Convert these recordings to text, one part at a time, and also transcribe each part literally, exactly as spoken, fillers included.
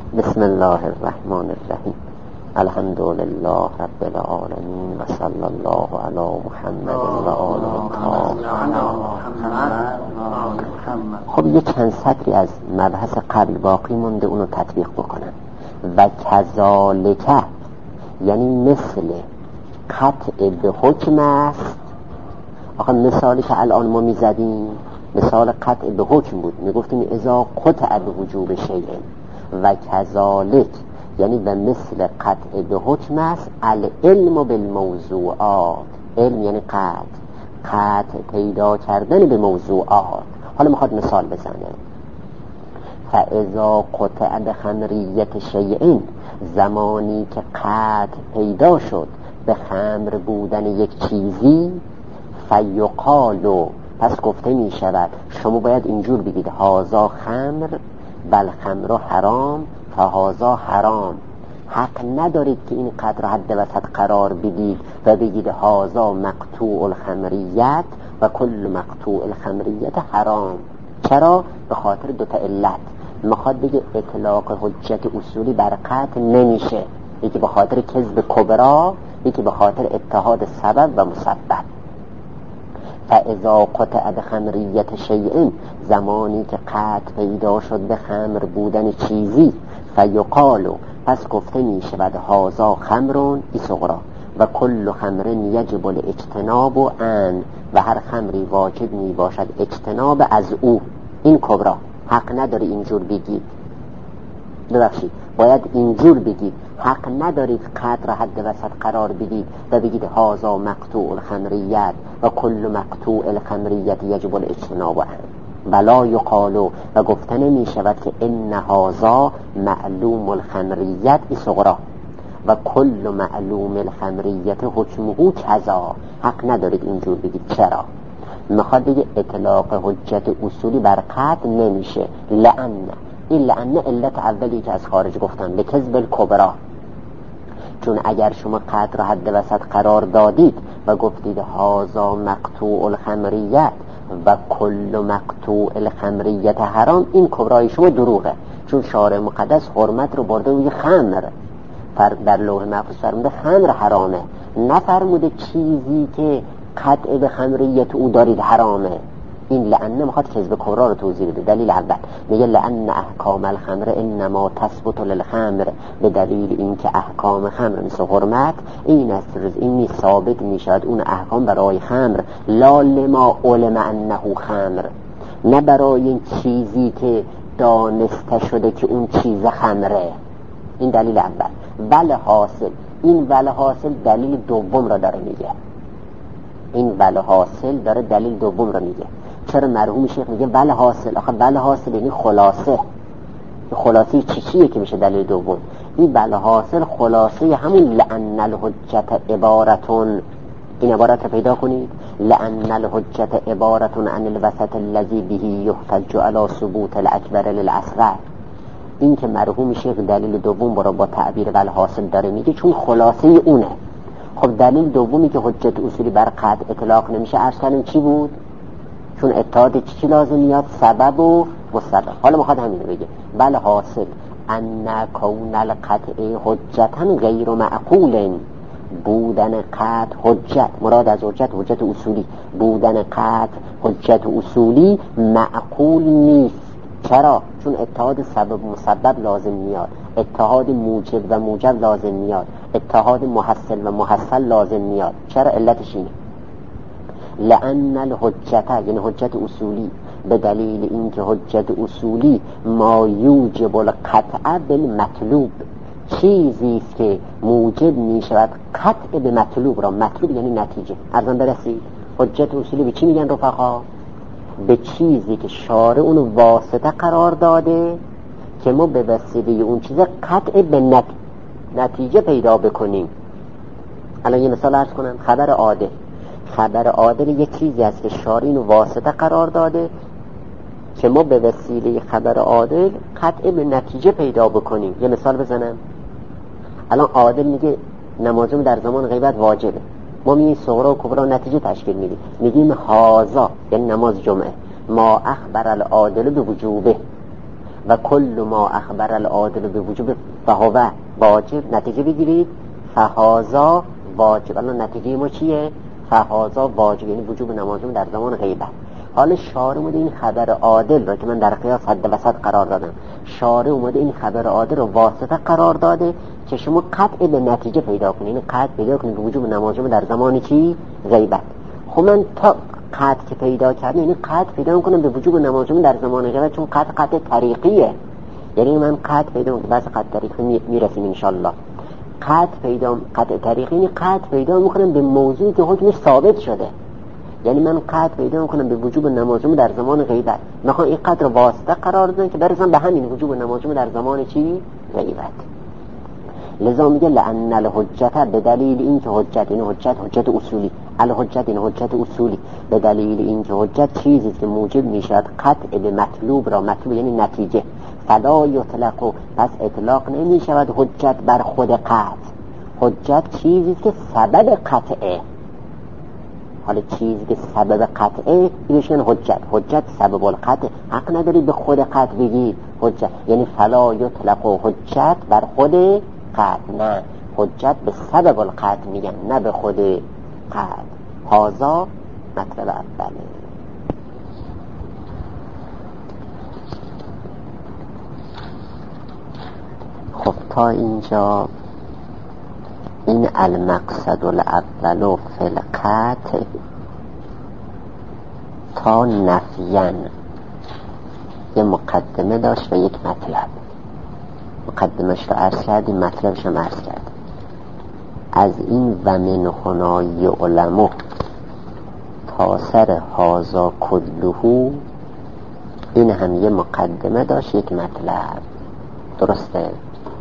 بسم الله الرحمن الرحیم. الحمد لله رب العالمین و صلی الله علی محمد و آله الطاهرین. خب یه چند سطری از مبحث قبل باقی مونده، اونو تطبیق بکنم. و کذالک یعنی مثل قطع به حکم است. آخه مثالی که الان ما میزدیم مثال قطع به حکم بود، میگفتیم اذا قطع به وجوب شیء. و کذالک یعنی به مثل قطع به حکم است العلم بالموضوعات. علم یعنی قطع، قطع پیدا کردن به موضوعات. حالا میخواد مثال بزنه. فاذا قطع به خمریت شیء، زمانی که قطع پیدا شد به خمر بودن یک چیزی، فیقالو پس گفته می شود شما باید اینجور بگید هازا خمر بل خمر حرام فهازا حرام. حق ندارید که این قدر حد وسط قرار بدید و بگید هازا مقطوع الخمریت و کل مقطوع الخمریت حرام. چرا؟ به خاطر دوتا علت. میخواد بگه اطلاق حجت اصولی بر قطع نمیشه، یکی به خاطر کذب کبرا، یکی به خاطر اتحاد سبب و مسبب. فاذا قطع به خمریت شیء، زمانی که قطع پیدا شد به خمر بودن چیزی، فیقالو پس گفته می شود هازا خمرون ای صغرا و کل خمرن یجب الاجتناب ان، و هر خمری واجب می باشد اجتناب از او، این کبرا. حق نداری اینجور بگید، ببخشید باید اینجور بگید. حق ندارید قدر حد وسط قرار بدید و بگید هازا مقطوع الخمریت و کل مقطوع الخمریت یجب الاجتناب عنه. بلا یقالو و گفته نمی شود که ان هازا معلوم الخمریت ای صغرا و کل معلوم الخمریت حکمه کذا. حق ندارید اینجور بگید. چرا؟ میخواد بگه اطلاق حجت اصولی بر قطع نمیشه. لأن این لأن علت اولی که از خارج گفتم به کذب الکبرا. چون اگر شما قطع را حد وسط قرار دادید و گفتید هازا مقطوع الخمریت و کل مقطوع الخمریت حرام، این کبرای شما دروغه. چون شارع مقدس حرمت رو برده روی خمر، فرق در لوح محفوظ فرموده خمر حرامه، نفرموده چیزی که قطع به خمریت او دارید حرامه. این لعنه میخواد کذب کبرا رو توضیح بده. دلیل اول میگه لأن احکام الخمر انما تثبت للخمر، به دلیل اینکه احکام خمر مثل حرمت این است، این نیست ثابت میشود اون احکام برای خمر، لا لما علم انه خمر، نه برای این چیزی که دانسته شده که اون چیز خمره. این دلیل اول. بل حاصل، این بل حاصل دلیل دوم را داره میگه. این بل حاصل داره دلیل دوم را میگه. چرا مرحوم شیخ میگه بل حاصل؟ آخه بل حاصل یعنی خلاصه. خلاصه چی چیه که میشه دلیل دوم؟ این بل حاصل خلاصه همون لأن الحجت عبارتون. این عبارت رو پیدا کنید. لأن الحجت عبارتون عن الوسط الذي به يحتج على ثبوت الاکبر للاصغر. این که مرحوم شیخ دلیل دوم برای با تعبیر بل حاصل داره میگه چون خلاصه اونه. خب دلیل دومی که حجت اصولی بر قطع اطلاق نمیشه عرض کردیم چی بود؟ چون اتحاد چی لازم میاد؟ سبب و مسبب. حالا میخواد همین رو بگه. بل حاصل ان کون القطع حجتا غیر معقول، بودن قطع حجت، مراد از حجت حجت اصولی، بودن قطع حجت اصولی معقول نیست. چرا؟ چون اتحاد سبب و مسبب لازم میاد، اتحاد موجب و موجب لازم میاد، اتحاد محصل و محصل لازم میاد. چرا؟ علتش اینه. لأن الحجت یعنی حجت اصولی، به دلیل اینکه حجت اصولی ما یوجب القطع بالمطلوب، چیزی است که موجب می شود قطع به مطلوب را. مطلوب یعنی نتیجه. ارزان برسید حجت اصولی به چی میگن رفقا؟ به چیزی که شارع اونو واسطه قرار داده که ما به وسیله اون چیز قطع به نت... نتیجه پیدا بکنیم. الان یه مثال عرض کنم. خبر عادل. خبر عادل یک چیزی است که شارع اینو واسطه قرار داده که ما به وسیله خبر عادل قطع به نتیجه پیدا بکنیم. یه مثال بزنم. الان عادل میگه نمازم در زمان غیبت واجبه، ما میگیم صغرا و کبرا نتیجه تشکیل میدیم، میگیم هازا یعنی نماز جمعه ما اخبر العادل به وجوبه، و کل ما اخبر العادل به وجوب فهو واجب، نتیجه بگیرید فهذا واجب. الان نتیجه ما چیه؟ فهذا واجب، یعنی وجوب نماز در زمان غیبت. حالا شارع اومده این خبر عادل را که من در قیاس حد وسط قرار دادم، شارع اومده این خبر عادل را واسطه قرار داده که شما قطع به نتیجه پیدا کنید، یعنی قطع پیدا کنید به وجوب نماز در زمان چی؟ غیبت. خب من تا قطع که پیدا کردم یعنی قطع پیدا کنم به وجوب نماز در زمان غیبت، چون قطع قطع طریقیه. یعنی من قطع پیدا کنم، بس قطع طریقی میرسیم انشالله. قطع پیدا قطع طریقی یعنی قطع پیدا میکنم به موضوعی که حکمش ثابت شده. یعنی من قطع پیدا میکنم به وجوب نماز در زمان غیبت، میخوام این قطع رو واسطه قرار بدم که برسم به همین وجوب نماز در زمان چی؟ غیبت. لذا میگه لأن الحجت، به دلیل این که حجت، این حجت حجت اصولی، الحجت این حجت اصولی، به دلیل این که حجت چیزی که موجب میشد قطع به مطلوب را، مطلوب یعنی نتیجه، فلا یطلق، پس اطلاق نمیشود حجت بر خود قطع. حجت چیزی که سبب قطعه. حالا چیزی که سبب قطعه بهشون حجت، حجت سبب القطع، حق نداری به خود قطع بگی حجت، یعنی فلا یطلق حجت بر خود قطع، نه، حجت به سبب القطع میگن، نه به خود قطع. هذا مطلب اوله. خب تا اینجا این المقصد الاول فی القطع تا نفیاً یه مقدمه داشت و یک مطلب. مقدمش رو عرض کردیم، مطلبش رو عرض کردیم. از این و من هنای علمو تا سر هازا کلهو، این هم یه مقدمه داشت یک مطلب. درسته؟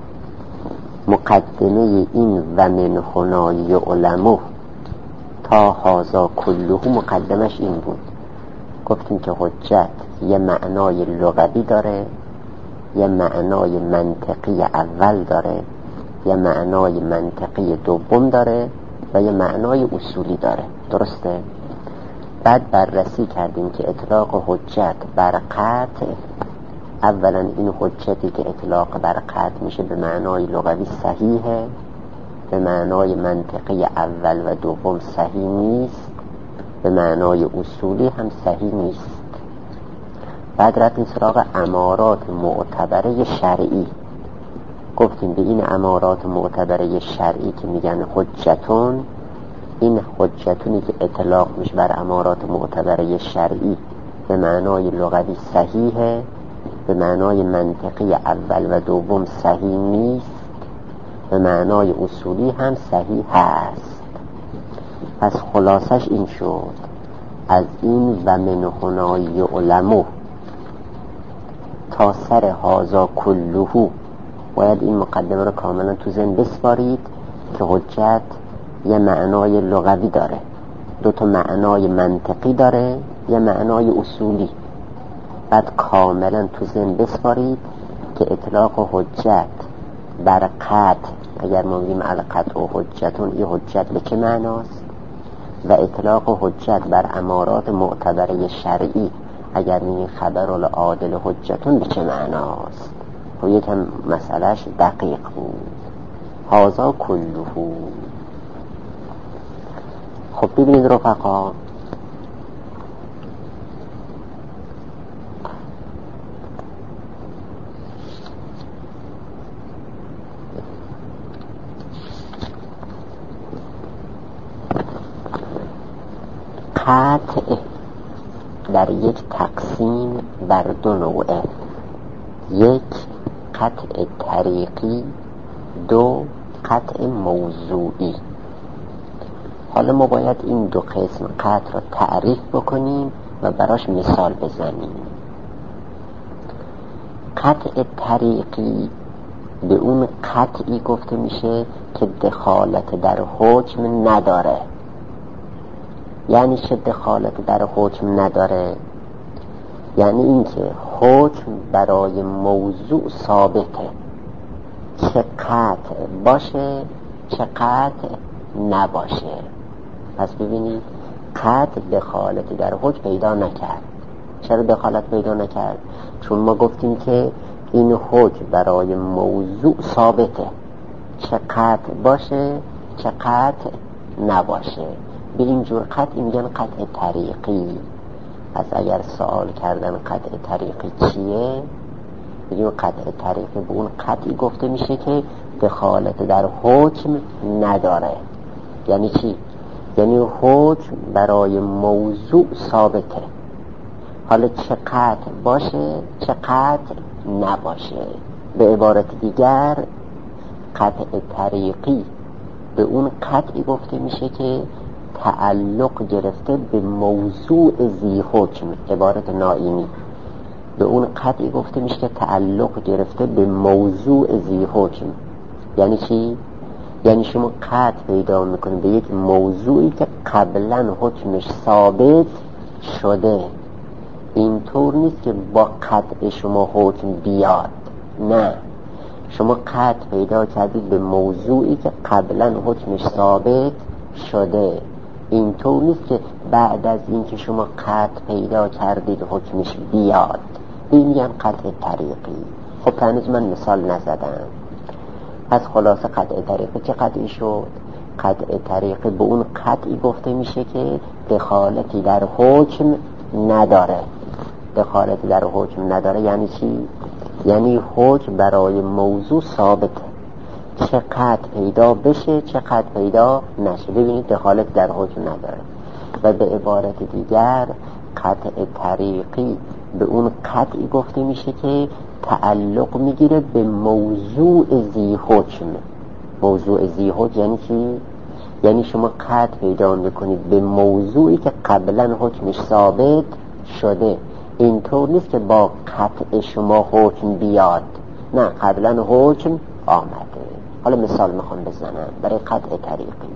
مقدمه این و من هنای علمو تا هازا کلهو، مقدمش این بود، گفتیم که حجت یه معنای لغوی داره، یه معنای منطقی اول داره، یه معنای منطقی دوم داره و یه معنای اصولی داره. درسته؟ بعد بررسی کردیم که اطلاق حجت بر قطع، اولا این حجتی که اطلاق بر قطع میشه به معنای لغوی صحیحه، به معنای منطقی اول و دوم صحیح نیست، به معنای اصولی هم صحیح نیست. بعد رفتیم سراغ امارات معتبره شرعی، گفتیم به این امارات معتبره شرعی که میگن حجتون، این حجتونی که اطلاق میشه بر امارات معتبره شرعی به معنای لغوی صحیحه، به معنای منطقی اول و دوم صحیح نیست، به معنای اصولی هم صحیح هست. پس خلاصش این شد، از این و من هنای علمو تا سر هازا کلهو، باید این مقدمه رو کاملا تو ذهن بسپارید که حجت یه معنای لغوی داره، دو تا معنای منطقی داره، یه معنای اصولی. بعد کاملا تو ذهن بسپارید که اطلاق حجت بر قطع، اگر ما بگیم القطع و حجتون، این حجت به چه معناست، و اطلاق حجت بر امارات معتبره شرعی اگر این خبر العادل حجتون به چه معناست. و یکم مسئلهش دقیق بود. هازا کلهو. خب ببینید رفقا، قطع در یک تقسیم بر دو نوعه، یک قطع طریقی، دو قطع موضوعی. حالا ما باید این دو قسم قطع را تعریف بکنیم و براش مثال بزنیم. قطع طریقی به اون قطعی گفته میشه که دخالت در حکم نداره. یعنی چه دخالت در حکم نداره؟ یعنی اینکه حکم برای موضوع ثابته، چه قطع باشه چه قطع نباشه. پس ببینید قطع دخالت در حکم پیدا نکرد. چرا دخالت پیدا نکرد؟ چون ما گفتیم که این حکم برای موضوع ثابته، چه قطع باشه چه قطع نباشه. به این جور قطع میگن قطع طریقی. پس اگر سوال کردن قطع طریقی چیه، بگیم قطع طریقی به اون قطعی گفته میشه که دخالت در حکم نداره. یعنی چی؟ یعنی حکم برای موضوع ثابته، حالا چه قطع باشه چه قطع نباشه. به عبارت دیگر قطع طریقی به اون قطعی گفته میشه که تعلق گرفته به موضوع ذی حکم. عبارت نائینی به اون قطعی گفته میشه که تعلق گرفته به موضوع ذی حکم. یعنی چی؟ یعنی شما قطع پیدا میکنید به یک موضوعی که قبلا حکمش ثابت شده. اینطور نیست که با قطع شما حکم بیاد، نه، شما قطع پیدا کردید به موضوعی که قبلا حکمش ثابت شده. اینطور نیست که بعد از این که شما قطع پیدا کردید حکمش بیاد. این میگن قطع طریقی. خب هنوز من مثال نزدم. پس خلاصه قطع طریقی چه قطعی شد؟ قطع طریقی به اون قطعی گفته میشه که دخالتی در حکم نداره. دخالتی در حکم نداره یعنی چی؟ یعنی حکم برای موضوع ثابته، چه قطع پیدا بشه چه قطع پیدا نشه. ببینید دخالت در حکم نداره. و به عبارت دیگر قطع طریقی به اون قطعی گفته میشه که تعلق میگیره به موضوع ذی حکم. موضوع ذی حکم یعنی چی؟ یعنی شما قطع پیدا میکنید به موضوعی که قبلا حکمش ثابت شده. اینطور نیست که با قطع شما حکم بیاد، نه، قبلا حکم آمده. حالا مثال میخوام بزنم برای قطع طریقی.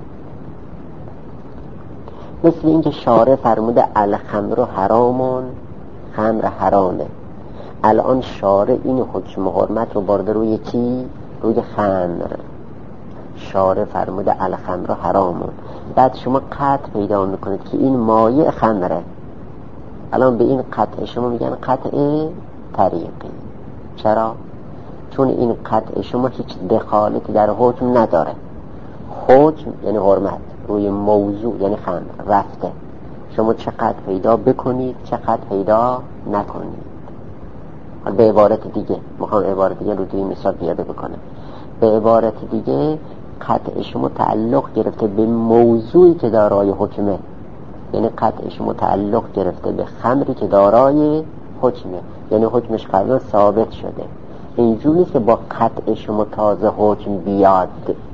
مثل اینکه شارع فرموده الخمر حرامون، خمر حرامه. الان شارع این حکم حرمت رو برده روی چی؟ روی خمر. شارع فرموده الخمر حرامون، بعد شما قطع پیدا میکنید که این مایع خمره. الان به این قطع شما میگن قطع طریقی. چرا؟ چون این قطع شما هیچ دخالتی در حکم نداره. حکم یعنی حرمت روی موضوع یعنی خمر رفته. شما چه قطع پیدا بکنید چه قطع پیدا نکنید. به عبارت دیگه، میخوام عبارت دیگه رو توی مثال پیاده بکنم. به عبارت دیگه قطع شما تعلق گرفته به موضوعی که دارای حکمه. یعنی قطع شما تعلق گرفته به خمری که دارای حکمه، یعنی حکمش قبلا ثابت شده. اینجور نیست که با قطع شما تازه حکم بیاد.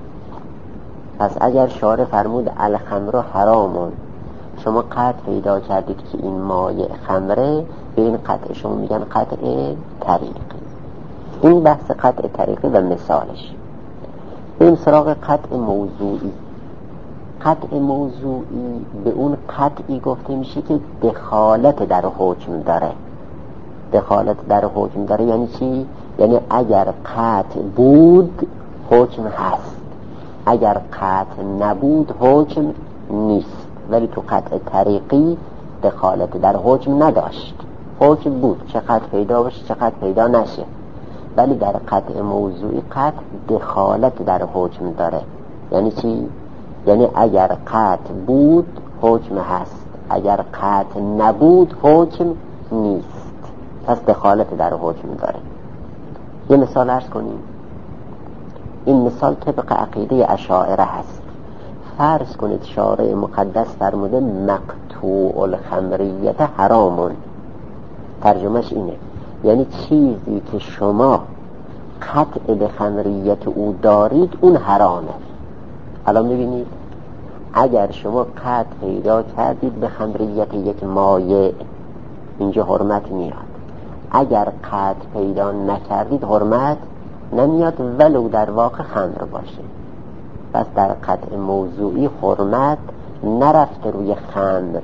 پس اگر شارع فرمود الخمر حرامون، شما قطع پیدا کردید که این مایع خمره، به این قطع شما میگن قطع طریقی. این بحث قطع طریقی و مثالش. بریم سراغ قطع موضوعی. قطع موضوعی به اون قطعی گفته میشه که دخالت در حکم داره. دخالت در حکم داره یعنی چی؟ یعنی اگر قطع بود حکم هست، اگر قطع نبود حکم نیست. ولی تو قطع طریقی دخالت در حکم نداشت، حکم بود، چه قطع پیدا باشه چه قطع پیدا نشه. ولی در قطع موضوعی قطع دخالت در حکم داره. یعنی چی؟ یعنی اگر قطع بود حکم هست، اگر قطع نبود حکم نیست. پس دخالت در حکم داره. یه مثال عرض کنیم. این مثال طبق عقیده اشاعره هست. فرض کنید شارع مقدس فرموده مقطوع الخمریت حرامون. ترجمهش اینه، یعنی چیزی که شما قطع به خمریت او دارید اون حرامه. الان ببینید اگر شما قطع پیدا کردید به خمریت یک مایع، اینجا حرمت میاد. اگر قطع پیدا نکردید حرمت نمیاد، ولو در واقع خمر باشه. پس در قطع موضوعی حرمت نرفته روی خمر،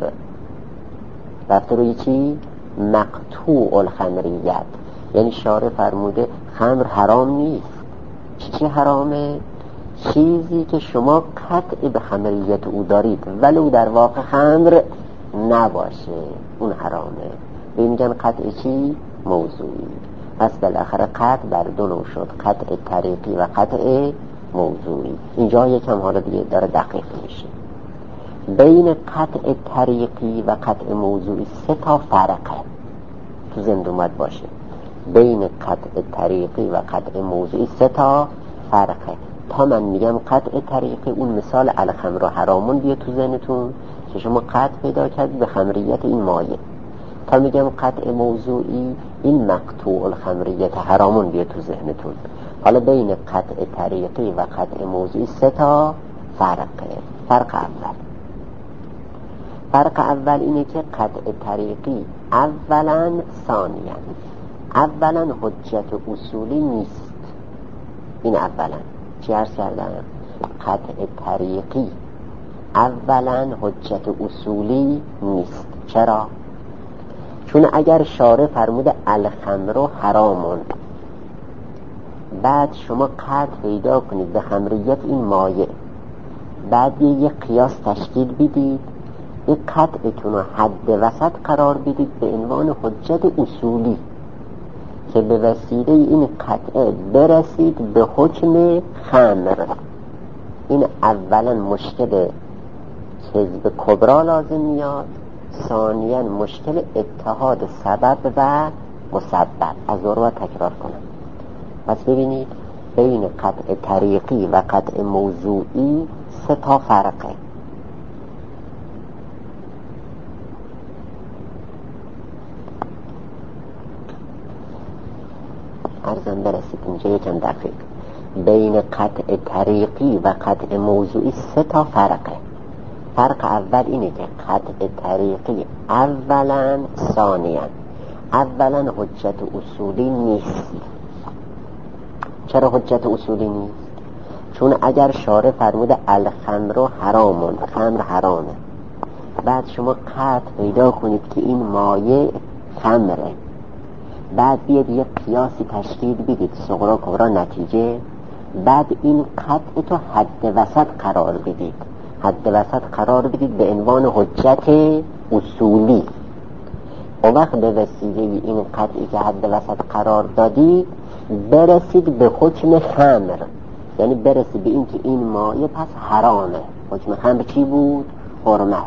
رفته روی چی؟ مقطوع الخمریت. یعنی شارع فرموده خمر حرام نیست. چی چی حرامه؟ چیزی که شما قطع به خمریت او دارید ولو در واقع خمر نباشه، اون حرامه. به میگن قطع چی؟ موضوعی. پس بالاخره قطع بر دو نوع شد، قطع طریقی و قطع موضوعی. اینجا یکم حالا دیگه داره دقیق میشه. بین قطع طریقی و قطع موضوعی سه تا فرقه تو ذهن اومد باشه. بین قطع طریقی و قطع موضوعی سه تا فرقه. تا من میگم قطع طریقی، اون مثال الخمر و حرامون بیاد تو ذهنتون که شما قطع پیدا کردید به خمریت این مایه. تا میگم قطع موضوعی، این مقطوع الخمریت حرامون بیاد تو ذهنتون. حالا بین قطع طریقی و قطع موضوعی سه تا فرقه. فرق اول فرق اول اینه که قطع طریقی اولا ثانیا اولا حجت اصولی نیست. این اولا چی عرض کردم؟ قطع طریقی اولا حجت اصولی نیست. چرا؟ چون اگر شارع فرموده الخمر حرامون، بعد شما قطع پیدا کنید به خمریت این مایه، بعد یه قیاس تشکیل بدید، این قطعتون رو حد وسط قرار بدید به عنوان حجت اصولی که به وسیله این قطعه برسید به حکم خمر، این اولا مشکل کذب کبرا لازم میاد، ثانیا مشکل اتحاد سبب و مسبب. از رو تکرار کنم. پس ببینید بین قطع طریقی و قطع موضوعی سه تا فرقه. عرضم برسید اینجا یکم دقیق. بین قطع طریقی و قطع موضوعی سه تا فرقه. فرق اول اینه که قطع طریقی اولا ثانیا اولا حجت اصولی نیست. چرا حجت اصولی نیست؟ چون اگر شارع فرموده الخمر حرامون، خمر حرامه، بعد شما قطع پیدا کنید که این مایه خمره، بعد بیاد یک قیاسی تشکیل بدید صغرا کبرا نتیجه، بعد این قطع تو حد وسط قرار بدید، حد وسط قرار بدید به عنوان حجت اصولی. و وقت به وسیله این قطعی که حد وسط قرار دادید برسید به حکم خمر، یعنی برسید به این که این مایه پس حرامه. حکم خمر چی بود؟ حرمت.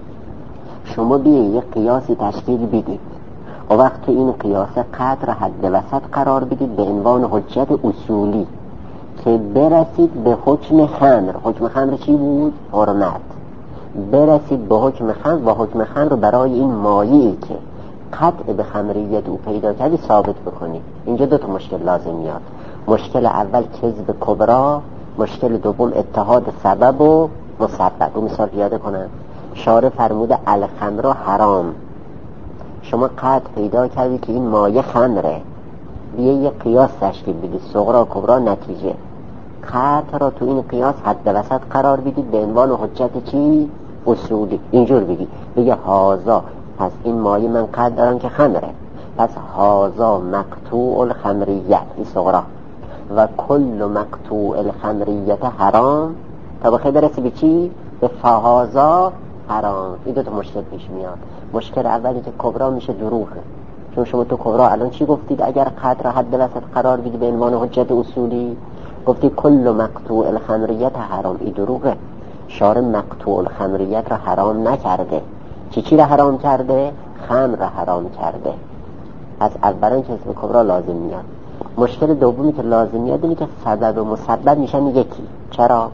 شما بیایید یک قیاسی تشکیل بدید و وقت این قیاس قطع را حد وسط قرار بدید به عنوان حجت اصولی که برسید به حکم خمر. حکم خمر چی بود؟ حرمت. برسید به حکم خمر و حکم خمر برای این مایه‌ای که قطع به خمریت او پیدا کردی ثابت بکنید. اینجا دو تا مشکل لازم میاد. مشکل اول کذب کبرا، مشکل دوم اتحاد سبب و مسبب. اون مثال پیاده کنم. شارع فرموده الخمر حرام، شما قطع پیدا کردی که این مایه خمره، بیه یک قیاس تشکیل بدید صغرا کبرا نتیجه، قطع را تو این قیاس حد وسط قرار بدید به عنوان حجت چی؟ اصولی. اینجور بگید، بگه هازا، پس این مایه من قطع دارم که خمره، پس هازا مقطوع الخمریت، این صغرا، و کل مقطوع الخمریت حرام، تا بخیر برسی به چی؟ به فهازا حرام. این دو تا مشکل پیش میاد. مشکل اولی که کبرا میشه دروغه، چون شما تو کبرا الان چی گفتید؟ اگر قطع را حد وسط قرار بدید به عنوان حجت اصولی گفتید کل مقطوع الخمریت حرام. این دروغه. شارع مقطوع الخمریت را حرام نکرده. چی چی را حرام کرده؟ خمر را حرام کرده. پس اولا کذب کبرا لازم میاد. مشکل دومی که لازم میاد اینه که سبب و مسبب میشن یکی. چرا؟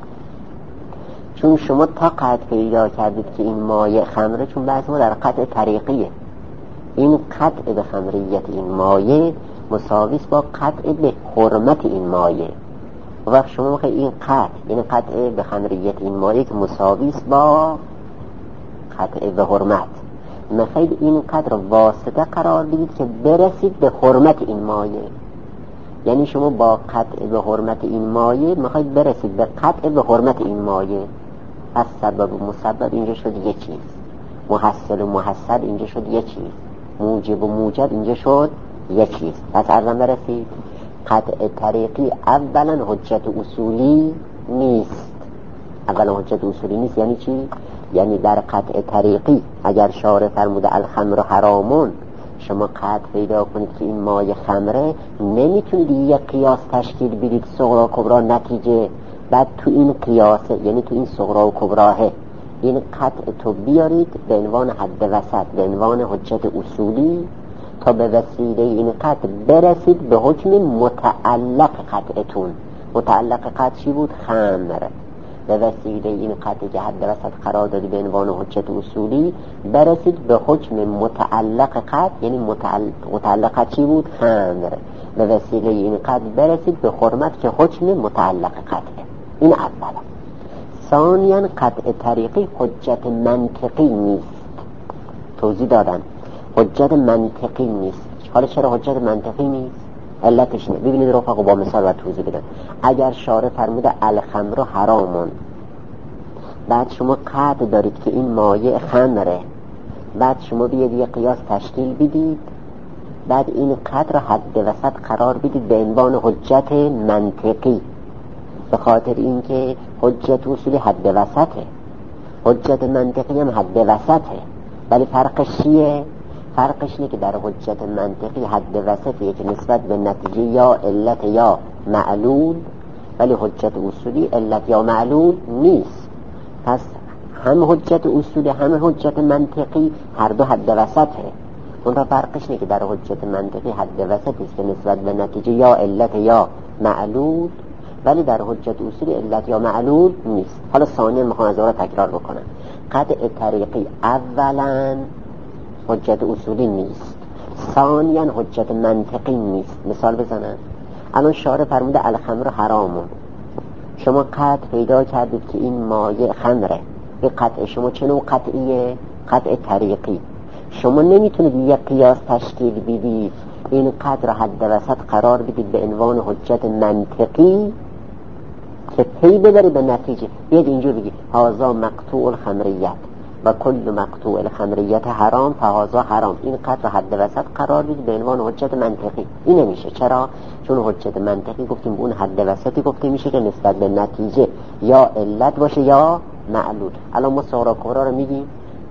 چون شما تا قطع پیدا کردید که این مایه خمره، چون بحث ما در قطع طریقیه، این قطع به خمریت این مایه مساویس با قطع به حرمت این مایه. و وقت شما میخواید این قطع، این قطع به خمریت این مایه که مساویس با قطع به حرمت، میخواید این قطع را واسطه قرار بدید که برسید به حرمت این مایه. یعنی شما با قطع به حرمت این مایه میخواید برسید به قطع به حرمت این مایه. پس سبب و مسبب اینجا شد یه چیز، محصل و محصل اینجا شد یه چیز، موجب و موجب اینجا شد یه چیز. پس ارزم برسید قطع طریقی اولا حجت اصولی نیست. اولا حجت اصولی نیست یعنی چی؟ یعنی در قطع طریقی اگر شارع فرموده الخمر حرامون، شما قطع پیدا کنید که این مایه خمره، نمیتونید یک قیاس تشکیل بدید صغرا و کبرا نتیجه، بعد تو این قیاسه یعنی تو این صغرا و کبراه این قطع تو بیارید به عنوان حد وسط، به عنوان حجت اصولی، تا به وسیله این قطع برسید به حکم متعلق قطعتون. متعلق قطع چی بود؟ خمر. به وسیله این قطعی که حد وسط قرار دادی به عنوان حجت اصولی برسید به حکم متعلق قطع، یعنی متعلق, متعلق قطع چی بود؟ خمر. به وسیله این قطع برسید به حرمت که حکم متعلق قطعه. این اولا. ثانیاً قطع طریقی حجت منطقی نیست. توضیح دادم حجت منطقی نیست. حالا چرا حجت منطقی نیست؟ علتش نه. ببینید رفقا با مثال و توضیح بدم. اگر شارع فرموده الخمر حرامون، بعد شما قطع دارید که این مایع خمره، بعد شما بیاید یه قیاس تشکیل بدید، بعد این قطع را حد وسط قرار بدید به عنوان حجت منطقی، به خاطر اینکه حجت اصولی حد وسطه، حجت منطقی هم حد وسطه، ولی فرقش چیه؟ فرقش اینه که در حجت منطقی حد وسطیه که نسبت به نتیجه یا علت یا معلول، ولی حجت اصولی علت یا معلول نیست. پس هم حجت اصولی هم حجت منطقی هر دو حد وسطه. اون را فرقش اینه که در حجت منطقی حد وسطی است که نسبت به نتیجه یا علت یا معلول، ولی در حجت اصولی علت یا معلول نیست. حالا ثانیاً میخوام از اون را تکرار بکنم. قطع طریقی اولاً حجت اصولی نیست، ثانیاً حجت منطقی نیست. مثال بزنم. الان شارع فرموده الخمر حرامون، شما قطع پیدا کردید که این مایع خمره. این قطع شما چه نوع قطعیه؟ قطع طریقی. شما نمیتونید یک قیاس تشکیل بدید این قطع را حد وسط قرار بدید به عنوان حجت منطقی که پی ببری به نتیجه. بیاد اینجور بگید هذا مقطوع الخمریت و کل مقطوع الخمریت حرام فهذا حرام. این قطع حد وسط قرار بدید به عنوان حجت منطقی. این نمیشه. چرا؟ چون حجت منطقی گفتیم اون حد وسطی گفته میشه که نسبت به نتیجه یا علت باشه یا معلول. الان ما صغرا کبرا رو میگیم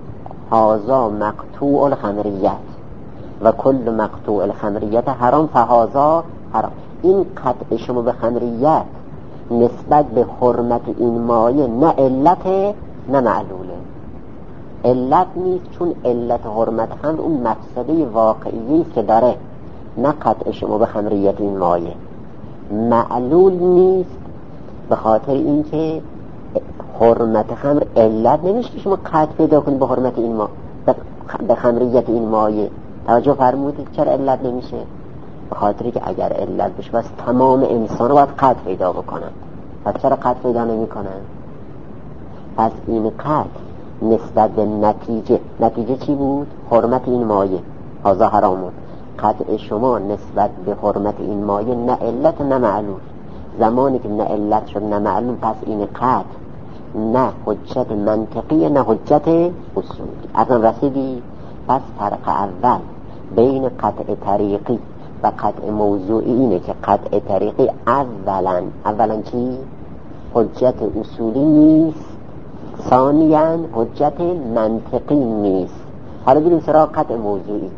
هذا مقطوع الخمریت و کل مقطوع الخمریت حرام فهذا حرام. این قطع شما به خمریت نسبت به حرمت این مایه نه علت نه معلوله. علت نیست چون علت حرمت خمر اون مفسده واقعی که داره، نه قطع شما به خمریت این مایه. معلول نیست به خاطر اینکه حرمت خمر علت نمیشه که شما قطع پیدا کنید به حرمت این ما به خمریت این مایه. توجه فرمودید چرا علت نمیشه؟ به خاطری که اگر علت بشه بس تمام انسان رو باید قطع پیدا بکنن. پس چرا قطع پیدا نمی کنن؟ پس این قطع نسبت به نتیجه، نتیجه چی بود؟ حرمت این مایه هذا حرامون. قطع شما نسبت به حرمت این مایه نه علت نه معلول. زمانی که نه علت شد نه معلول، پس این قطع نه حجت منطقی نه حجت اصولی. اصلا رسیدی؟ پس فرق اول بین قطع طریقی و قطع موضوعی اینه که قطع طریقی اولا اولا چی؟ حجت اصولی نیست، ثانیاً حجت منطقی نیست. حالا بریم سراغ قطع موضوعی.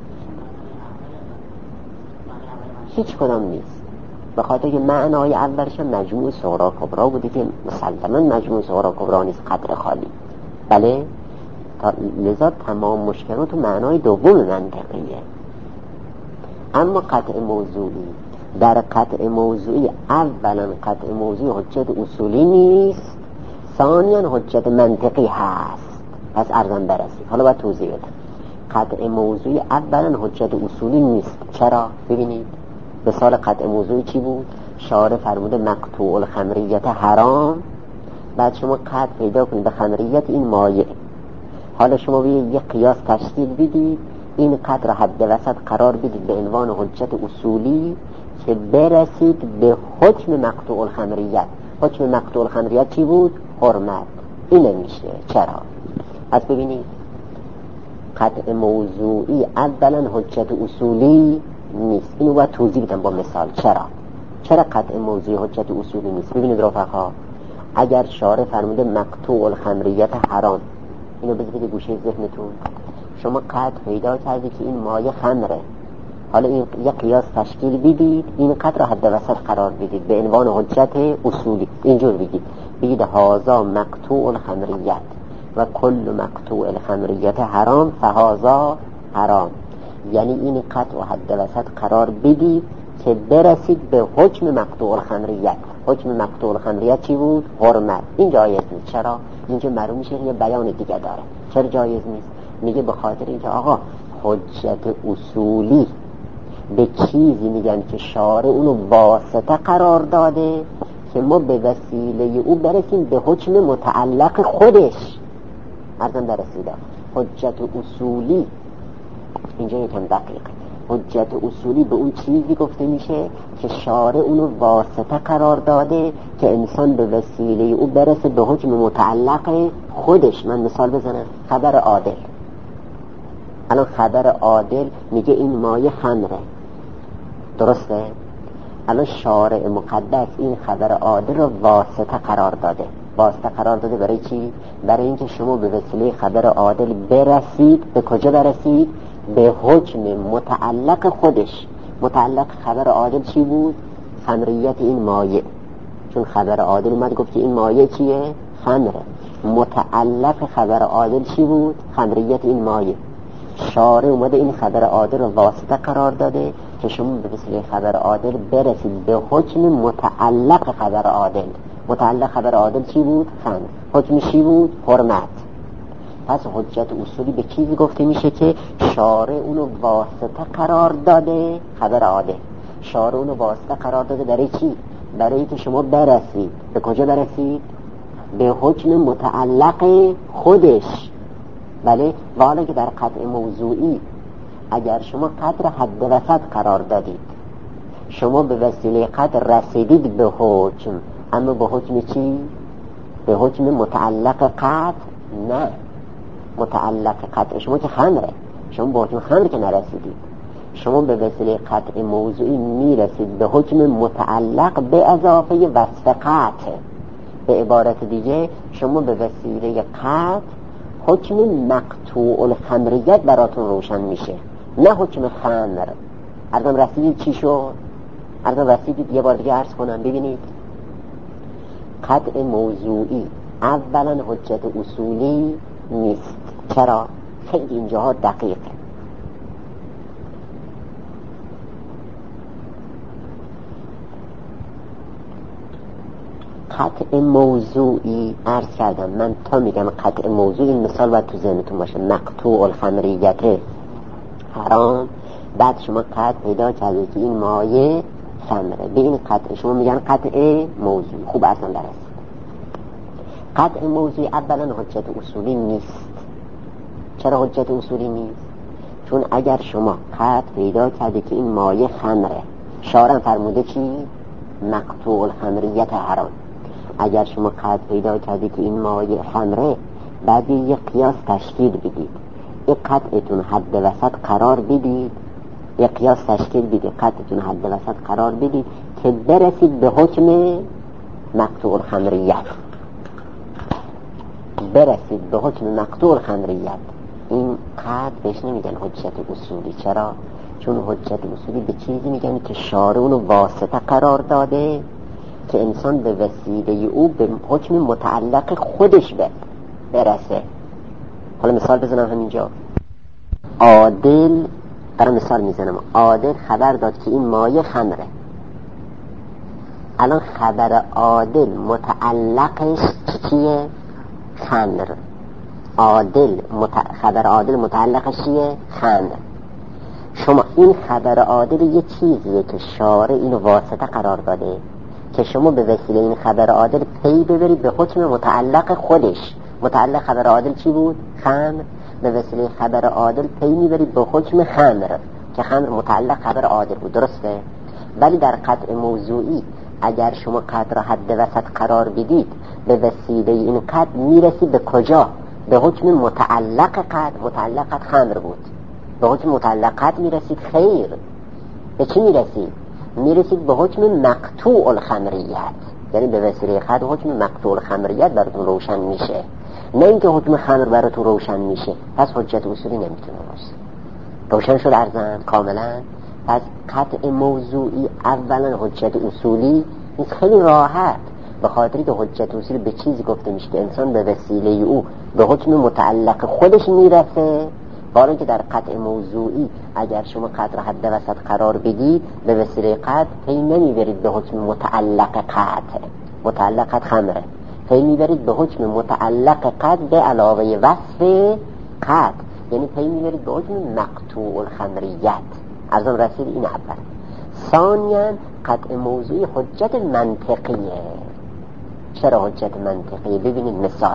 هیچ کدام نیست، به خاطر که معنای اولش مجموع صغرا کبرا بوده که مسلماً مجموع صغرا کبرا نیست، قطع خالی. بله، لذا تمام مشکلات معنای دوم منطقیه. اما قطع موضوعی، در قطع موضوعی اولا قطع موضوعی حجت اصولی نیست، ثانیاً حجت منطقی هست. پس ارزم برسید. حالا باید توضیح بدم. قطع موضوعی اولا حجت اصولی نیست. چرا؟ ببینید مثال قطع موضوعی چی بود؟ شارع فرموده مقطوع الخمریت حرام، بعد شما قطع پیدا کنید به خمریت این مایع. حالا شما بیایید یک قیاس تشکیل بدید، این قطع را حد وسط قرار بدید به عنوان حجت اصولی که برسید به حکم مقطوع الخمریت. حکم مقطوع الخمریت چی بود؟ حرمت. این نمیشه. چرا؟ پس ببینید قطع موضوعی اولا حجت اصولی نیست. اینو باید توضیح بدم با مثال. چرا؟ چرا قطع موضوعی حجت اصولی نیست؟ ببینید رفقا، اگر شارع فرموده مقطوع الخمریت حرام، اینو بذارید گوشه ذهنتون. شما قطع پیدا کردی که این مایه خمره، حالا این یک قیاس تشکیل بدید، این قطع را حد وسط قرار بدید به عنوان حجت اصولی. اینجور بگید بگید هازا مقطوع الخمریت و کل مقطوع الخمریت حرام فهازا حرام. یعنی این قطع و حد وسط قرار بدید که برسید به حکم مقطوع الخمریت. حکم مقطوع الخمریت چی بود؟ حرمت. این جایز نیست. چرا؟ اینجا معلوم میشه یه بیان دیگه داره. چرا جایز نیست؟ میگه به خاطر اینکه آقا حجت اصولی به چیزی میگن که شارع اونو واسطه قرار داده که ما به وسیله او برسیم به حکم متعلق خودش. ارزم برسیده حجت اصولی اینجا یکم دقیق، حجت اصولی به اون چیزی گفته میشه که شارع اونو واسطه قرار داده که انسان به وسیله او برسه به حکم متعلق خودش. من مثال بزنم، خبر عادل. الان خبر عادل میگه این مایه خمره، درسته؟ الان شارع مقدس این خبر عادل رو واسطه قرار داده. واسطه قرار داده برای چی؟ برای اینکه شما به وسیله خبر عادل برسید به کجا برسید؟ به حکم متعلق خودش. متعلق خبر عادل چی بود؟ خمریت این مایه. چون خبر عادل اومد گفت که این مایه چیه؟ خمره. متعلق خبر عادل چی بود؟ خمریت این مایه. شارع اومده این خبر عادل رو واسطه قرار داده که شما به وسیله خبر عادل برسید به حکم متعلق خبر عادل. متعلق خبر عادل چی بود؟ خمر. حکمش چی بود؟ حرمت. پس حجت اصولی به چیزی گفته میشه که شارع اونو واسطه قرار داده. خبر عادل شارع اونو واسطه قرار داده برای چی؟ برای که شما برسید به کجا برسید؟ به حکم متعلق خودش. بله. و حالا که در قطع موضوعی اگر شما قدر حد وسط قرار دادید، شما به وسیله قدر رسیدید به حکم، اما به حکم چی؟ به حکم متعلق قطع؟ نه، متعلق قطع شما که خمره، شما به حکم خمر که نرسیدید، شما به وسیله قطع موضوعی میرسید به حکم متعلق به اضافه وصف قطع. به عبارت دیگه شما به وسیله قطع حکم مقطوع الخمریت براتون روشن میشه، نه حکم خمر. ارزم رسیدید چی شد؟ ارزم رسیدید یه بار دیگه عرض کنم ببینید. قطع موضوعی اولا حجت اصولی نیست. چرا؟ خیلی اینجاها دقیقه. قطع موضوعی عرض کردم من تا میگم قطع موضوعی، این مثال باید تو ذهنتون باشه. مقطوع الخمریت حرام، بعد شما قطع پیدا کردید که این مایه خمره، به این قطع شما میگن قطع موضوعی. خوب اصلا درست. قطع موضوعی اولا حجت اصولی نیست. چرا حجت اصولی نیست؟ چون اگر شما قطع پیدا کردید که این مایه خمره، شارع فرموده چی؟ مقطوع الخمریت حرام. اگر شما قطع پیدا کردید که این مایه خمره، بعد یک قیاس تشکیل بدید، یک قطعتون حد وسط قرار بدید، یک قیاس تشکیل بدید، قطعتون حد وسط قرار بدید که برسید به حکم مقطوع الخمریت. برسید به حکم مقطوع الخمریت. این قطع بهش نمیگن حجت اصولی. چرا؟ چون حجت اصولی به چیزی میگن که شارع اونو واسطه قرار داده که انسان به وسیله او به حکم متعلق خودش برسه. حالا مثال بزنم همینجا. عادل، برای مثال میزنم، عادل خبر داد که این مایه خمره. الان خبر عادل متعلقش چیه؟ خمر. عادل مت... خبر عادل متعلقش چیه؟ خمر. شما این خبر عادل یه چیزیه که شارع اینو واسطه قرار داده که شما به وسیله این خبر عادل پی ببرید به حکم متعلق خودش. متعلق خبر عادل چی بود؟ خمر. به وسیله خبر عادل پی میبرید به حکم خمر که خمر متعلق خبر عادل بود، درسته؟ ولی در قطع موضوعی اگر شما قطع را حد وسط قرار بدید، به وسیله این قطع میرسید به کجا؟ به حکم متعلق قطع. متعلق قطع خمر بود، به حکم متعلق قطع میرسید. خیر، به چی میرسید؟ میرسید به حکم مقطوع الخمریت. یعنی به وسیله قطع حکم مقطوع الخمریت براتون روشن میشه. نه اینکه حکم خمر براتون روشن میشه، پس حجت اصولی نمیتونه باشه. روشن شد ارزم کاملا؟ پس قطع موضوعی اولا حجت اصولی نیست، خیلی راحت، به خاطری که حجت اصولی به چیزی گفته میشه که انسان به وسیله او به حکم متعلق خودش میرسه. بارون که در قطع موضوعی اگر شما قطع را حد وسط قرار بدید، به وسیله قطع پی نمیبرید به حکم متعلق قطع، متعلق قطع خمره، پی میبرید به حکم متعلق قطع به علاوه وصف قطع، یعنی پی میبرید به حکم مقطوع الخمریت. ارزم رسید این اول. ثانیاً قطع موضوعی حجت منطقیه. چرا حجت منطقیه؟ ببینید مثال،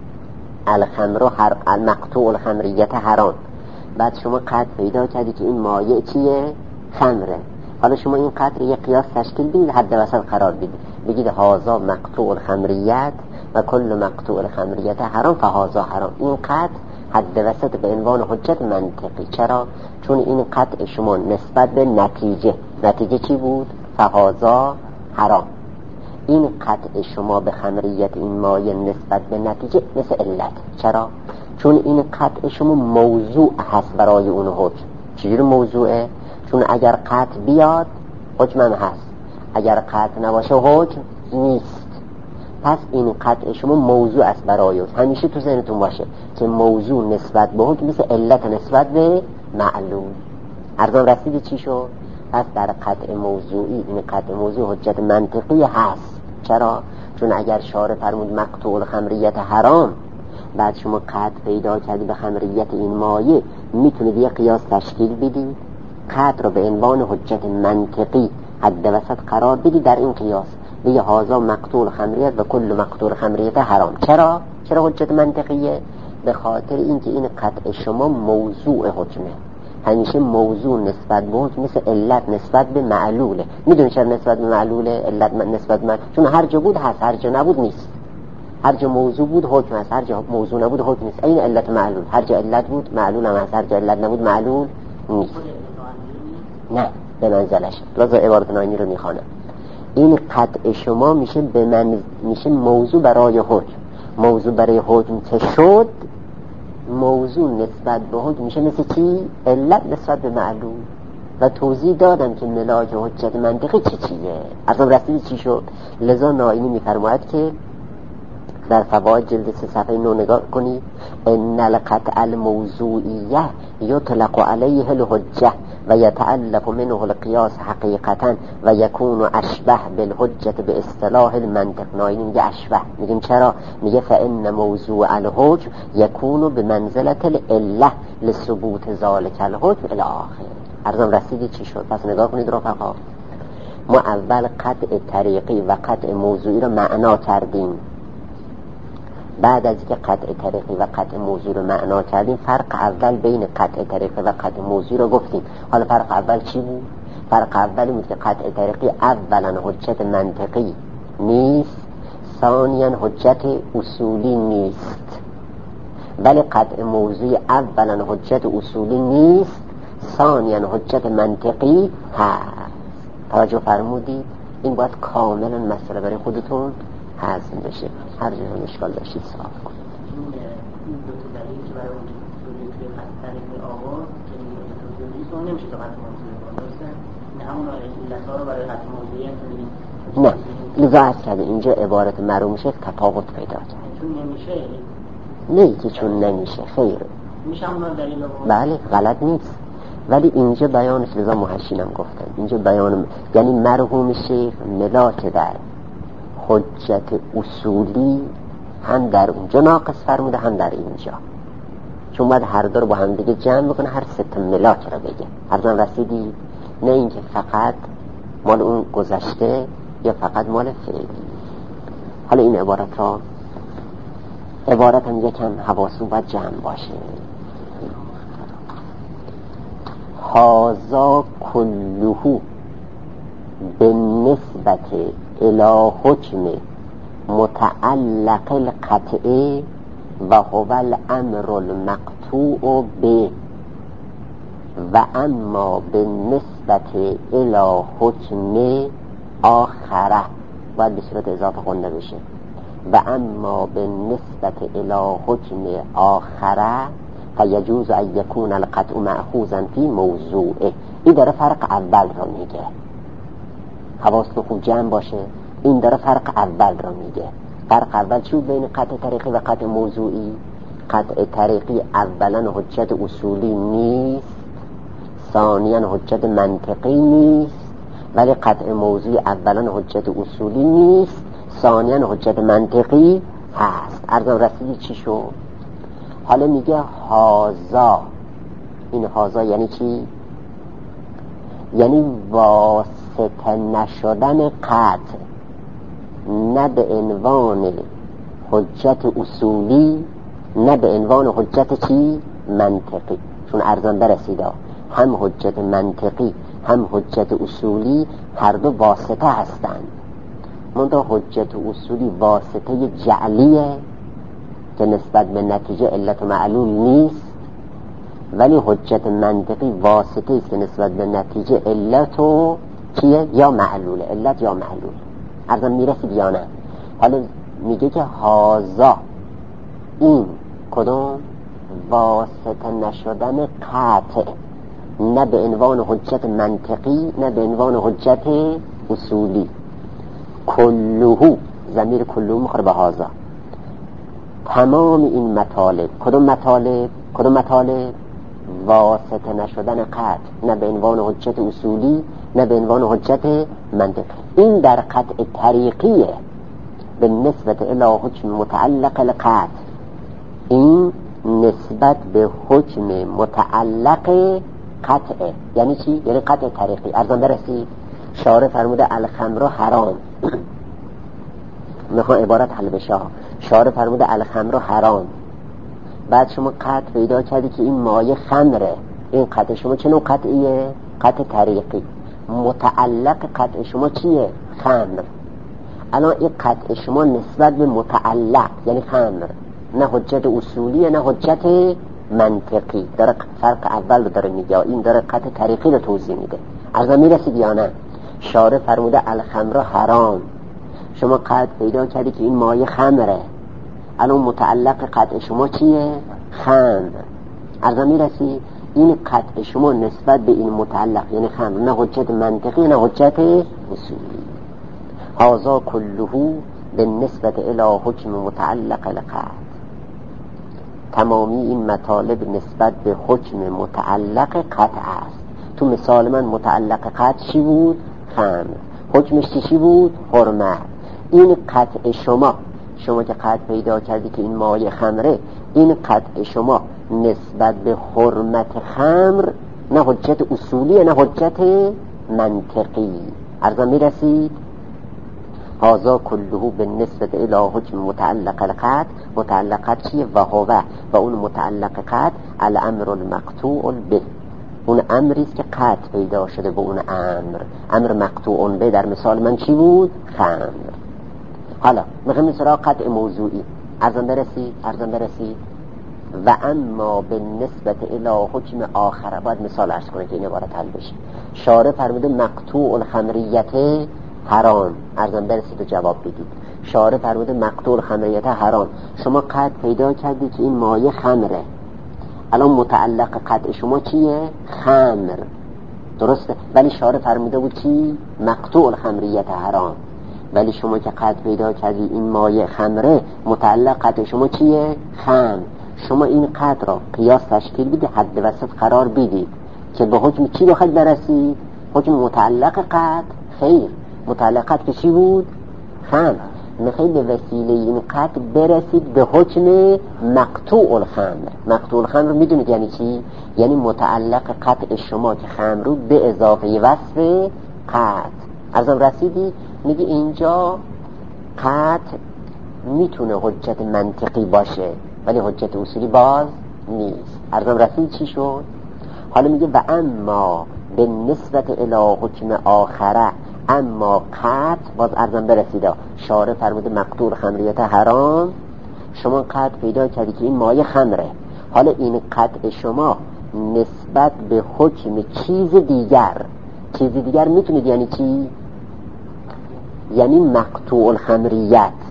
الخمر هر المقطوع الخمریت حرام، بعد شما قطع پیدا کردی که این مایع چیه؟ خمره. حالا شما این قطع یک قیاس تشکیل بدید، حد وسط قرار بدید، بگید هازا مقطوع الخمریت و کل مقطوع الخمریت حرام فهازا حرام. این قطع حد وسط به عنوان حجت منطقی. چرا؟ چون این قطع شما نسبت به نتیجه، نتیجه چی بود؟ فهازا حرام. این قطع شما به خمریت این مایع نسبت به نتیجه مثل علت. چرا؟ چون این قطع شما موضوع هست برای اون حکم. چجور موضوعه؟ چون اگر قطع بیاد حکم هم هست، اگر قطع نباشه حکم نیست. پس این قطع شما موضوع است برای حکم. همیشه تو ذهنتون باشه که موضوع نسبت به حکم مثل علت نسبت به معلوم. ارزم رسیدی چی شد؟ پس در قطع موضوعی این قطع موضوع حجت منطقی هست. چرا؟ چون اگر شارع فرمود مقطوع الخمریت حرام، بعد شما قطع پیدا کردی به خمریت این مایع، میتونید یه قیاس تشکیل بدید، قطع رو به عنوان حجت منطقی حد وسط قرار بدید در این قیاس، بگه هازا مقطوع الخمریت و کل مقطوع الخمریت حرام. چرا؟ چرا حجت منطقیه؟ به خاطر اینکه این قطع شما موضوع حکمه. همیشه موضوع نسبت به حکم مثل علت نسبت به معلوله. میدونی چرا نسبت به معلوله؟ علت نسبت به معلول، چون هر جا بود هست، هر جا نبود نیست. هر جا موضوع بود حکم هست، هر جا موضوع نبود حکم نیست. این علت معلول، هر جا علت بود معلول هم هست، هر جا علت نبود معلول نیست. نه به منزلش. لازم عبارت ناینی رو میخوانم. این قطع شما میشه به من میشه موضوع برای حکم. موضوع برای حکم که شد، موضوع نسبت به حکم میشه مثل چی؟ علت نسبت به معلوم. و توضیح دادم که ملاک حجت منطقی چی چیه. اصلا رسیدی چی شد؟ لذا ناینی میفرماید که در فواید جلد سه صفحه نو نگاه کنید، ان القطع الموضوعیه یطلق علیه الحجه و یتألف منه القیاس حقیقتا و یکون اشبه بالحجه به اصطلاح المنطق. ناینی میگه اشبه. میگیم چرا؟ میگه فان موضوع الحکم یکون بمنزله العله لثبوت ذلك الحکم الی آخر. ارزم رسیدی چی شد؟ پس نگاه کنید رفقا، ما اول قطع طریقی و قطع موضوعی رو معنا کردیم. بعد از اینکه قطع طریقی و قطع موضوعی رو معنا کردیم، فرق اول بین قطع طریقی و قطع موضوعی رو گفتیم. حالا فرق اول چی بود؟ فرق اول بود که قطع طریقی اولا حجت منطقی نیست، ثانیاً حجت اصولی نیست. ولی قطع موضوعی اولا حجت اصولی نیست، ثانیاً حجت منطقی هست. توجه فرمودید؟ این باید کاملا مسئله برای خودتون حزم بشه. هر جا هم اشکال داشتید سوال کنید. این دو تا دلیل که برای اون توضیح توی طریق آواز که این توضیح رو نمیشه تا قطع موضوعی کنید، درسته؟ این همون علت‌ها رو برای قطع موضوعی هم نه لذا عرض کرده اینجا عبارت معرومشه تفاوت پیدا کرد. چون نمیشه؟ نه که چون نمیشه، خیر میشه همون دلیل رو؟ بله غلط نیست، ولی اینجا بیانش لذا محشینم گفتن اینجا بیان، یعنی مرحوم شیخ ملاک در حجت اصولی هم در اونجا ناقص فرموده هم در اینجا، چون باید هر دو رو با هم دیگه جمع بکنه، هر ست ملاک رو بگه. هر زن رسیدی؟ نه اینکه فقط مال اون گذشته یا فقط مال فعلی. حالا این عبارت ها عبارت هم یکم حواسون باید جمع باشه. هازا کلهو به نسبت الى حکم متعلق القطعه و هو الامر المقطوع به و اما به نسبت الى حکم آخره باید به صورت اضافه خونده بشه. و اما به نسبت الی حکم آخره فیجوز ان یکون القطع مأخوذا فی موضوعه. این داره فرق اول را میگه، حواست خوب جمع باشه. این داره فرق اول را میگه. فرق اول چی بین قطع طریقی و قطع موضوعی؟ قطع طریقی اولا حجت اصولی نیست، ثانیا حجت منطقی نیست، ولی قطع موضوعی اولا حجت اصولی نیست، ثانیا حجت منطقی هست. عرضم رسیدی چی شد؟ حالا میگه هازا. این هازا یعنی چی؟ یعنی واسطه نشدن قطع، نه به عنوان حجت اصولی نه به عنوان حجت چی؟ منطقی. چون ارزان برسیده هم حجت منطقی هم حجت اصولی هر دو واسطه هستند. منتها حجت اصولی واسطه جعلیه که نسبت به نتیجه علت و معلول نیست، ولی حجت منطقی واسطه است که نسبت به نتیجه علت و چیه؟ یا معلوله، علت یا معلول. ارزم میرسید یا نه؟ حالا میگه که هازا، این کدوم؟ واسطه نشدن قطع، نه به عنوان حجت منطقی نه به عنوان حجت اصولی. کلهو، ضمیر کلهو مخوره به هازا. تمام این مطالب، کدوم مطالب؟ کدوم مطالب؟ واسطه نشدن قطع، نه به عنوان حجت اصولی نه به عنوان حجت منطقی. این در قطع طریقیه به نسبت الی حکم متعلق القطع. این نسبت به حکم متعلق قطعه. یعنی چی؟ یعنی قطع طریقی. ارزان برسید شارع فرموده الخمر حرام. میخوام عبارت حل بشه. شارع فرموده الخمر حرام، بعد شما قطع پیدا کردی که این مایه خمره. این قطع شما چه نوع قطعیه؟ قطع طریقی. متعلق قطع شما چیه؟ خمر. الان این قطع شما نسبت به متعلق یعنی خمر، نه حجت اصولیه نه حجت منطقی. داره فرق اول رو داره میگه، این داره قطع طریقی رو توضیح میده. ارزا میرسید یا نه؟ شارع فرموده الخمر حرام، شما قطع پیدا کردی که این مایه خمره. الان متعلق قطع شما چیه؟ خمر. ارزا میرسید؟ این قطع شما نسبت به این متعلق یعنی خمر، نه حجت منطقی نه حجت اصولی. هازا کلهو به نسبت الی حکم متعلق القطع. تمامی این مطالب نسبت به حکم متعلق قطع است. تو مثال من متعلق قطع چی بود؟ خمر. حکمش چی بود؟ حرمت. این قطع شما، شما که قطع پیدا کردی که این مایه خمره، این قطع شما نسبت به حرمت خمر نه حجت اصولی نه حجت منطقی. ارزا میرسید؟ هازا کلهو به نسبت الی حکم متعلق القطع. متعلقات چیه؟ و هو، و اون متعلق قطع الامر المقطوع به، اون امریست که قطع پیدا شده به اون امر. امر مقطوع به در مثال من چی بود؟ خمر. حالا میخوایم سراغ قطع موضوعی. ارزم برسید؟ ارزم برسید؟ و اما به نسبت الی حکم آخره. باید مثال عرض کنه که این عبارت حل بشه. شارع فرموده مقطوع الخمریت حرام. ارزم برسید و جواب بدید. شارع فرموده مقطوع الخمریت حرام، شما قطع پیدا کردی که این مایه خمره. الان متعلق قطع شما چیه؟ خمر. درسته؟ ولی شارع فرموده بود چی؟ مقطوع الخمریت حرام. ولی شما که قطع پیدا کردی این مایه خمره، متعلق قطع شما چیه؟ خمر. شما این قطع را قیاس تشکیل بدید، حد وسط قرار بدید که به حکم چی بخواید برسید؟ حکم متعلق قطع؟ خیر، متعلقات که چی بود؟ خمر. میخواید به وسیله این قطع برسید به حکم مقطوع الخمر. مقطوع الخمر میدونید یعنی چی؟ یعنی متعلق قطع شما که خمر رو به اضافه وصف قطع. ارزم رسیدی؟ میگه اینجا قطع میتونه حجت منطقی باشه ولی حجت اصولی باز نیست. ارزم رسید چی شد؟ حالا میگه و اما به نسبت الی حکم آخره، اما قطع باز ارزم برسیده. شارع فرموده مقطوع خمریت حرام، شما قطع پیدا کردی که این مایه خمره. حالا این قطع شما نسبت به حکم چیز دیگر، چیز دیگر میتونید یعنی چی؟ یعنی مقطوع الخمریت.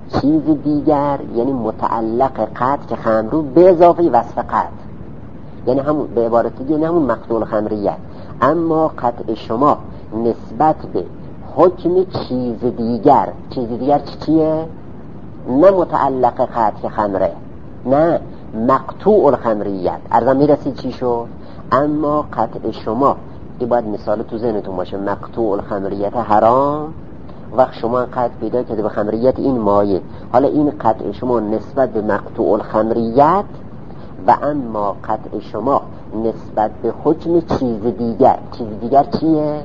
چیز دیگر یعنی متعلق قطع که خمر رو به اضافه وصف قطع، یعنی همون به عبارت دیگه همون مقتول خمریت. اما قطع شما نسبت به حکم چیز دیگر، چیز دیگر چی چیه؟ نه متعلق قطع که خمره، نه مقطوع الخمریت. ارزم میرسید چی شد؟ اما قطع شما این باید مثال تو ذهنتون باشه، مقطوع الخمریت حرام، وقت شما قطع پیدا کرده به خمریت این مایه، حالا این قطع شما نسبت به مقطوع الخمریت و اما قطع شما نسبت به حکم چیز دیگر. چیز دیگر چیه؟